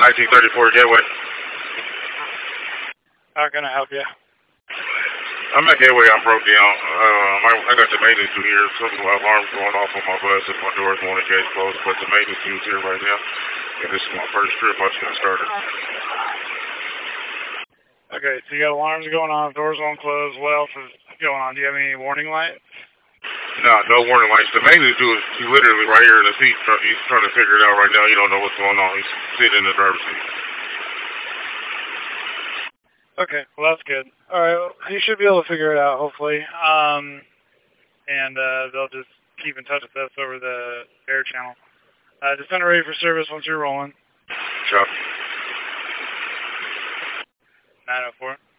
1934 Gateway. How can I help you? I'm at Gateway. I broke down. I got the maintenance dude here. Some alarms going off on my bus and my doors on the gate closed, but the maintenance dude's here right now. And this is my first trip. I just got started. Okay, so you got alarms going on, doors won't close. What else is going on? Do you have any warning lights? No warning lights. The maintenance dude is literally right here in the seat. He's trying to figure it out right now. He don't know what's going on. He's sitting in the driver's seat. Okay, well that's good. All right, well, you should be able to figure it out, hopefully. And they'll just keep in touch with us over the air channel. Just send it ready for service once you're rolling. Sure. 904.